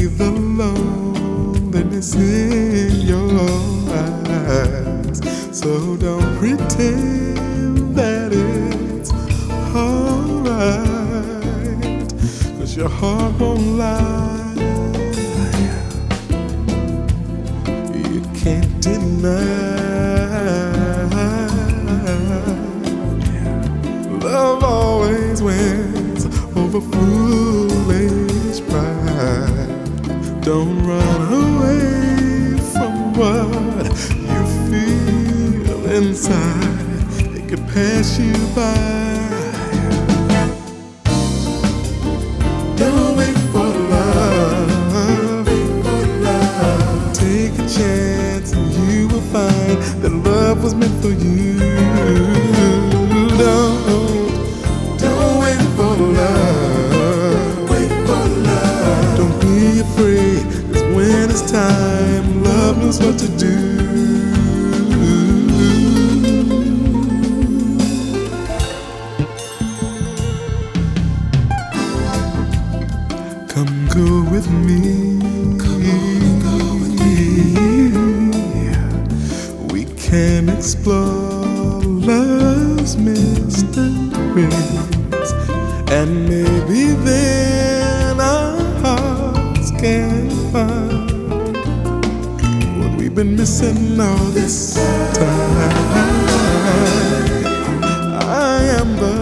the loneliness in your eyes. So don't pretend that it's alright, 'cause your heart won't lie. You can't deny. Love always wins over foolish pride. Don't run away from what you feel inside. It could pass you by. Don't wait for love. Take a chance and you will find that love was meant for you. Don't wait for love. Don't be afraid, 'cause when it's time, love knows what to do. Come go with me. We can explore love's mysteries, and maybe then our hearts can find what we've been missing all this time. I am the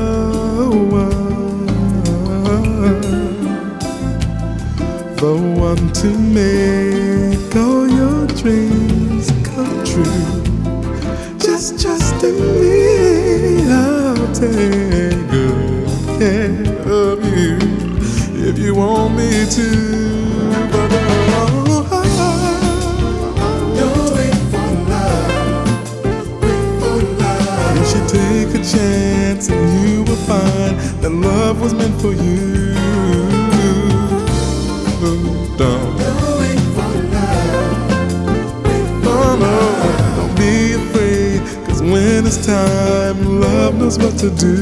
one to make all your dreams come true. Just trust in me, I'll take good care of you if you want me to. But don't wait for love. You should take a chance and you will find that love was meant for you. Don't wait for love. Don't be afraid, 'cause when it's time, love knows what to do.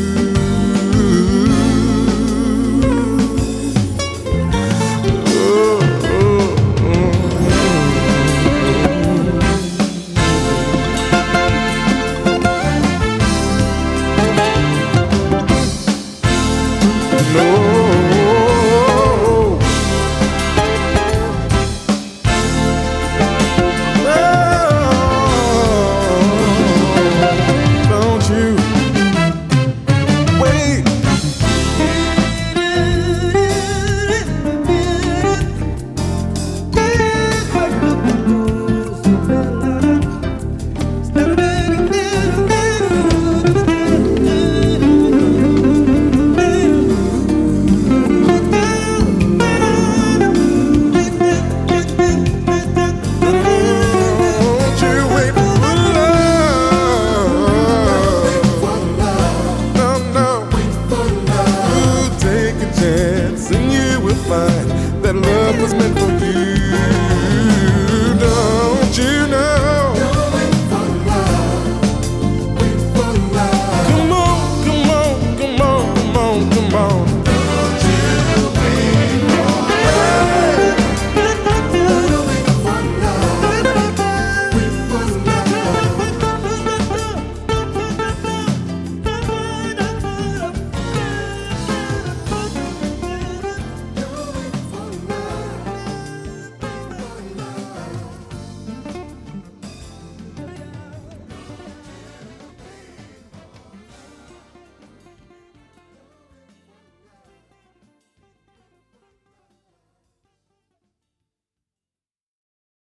And you will find that love was meant for you. Don't you know?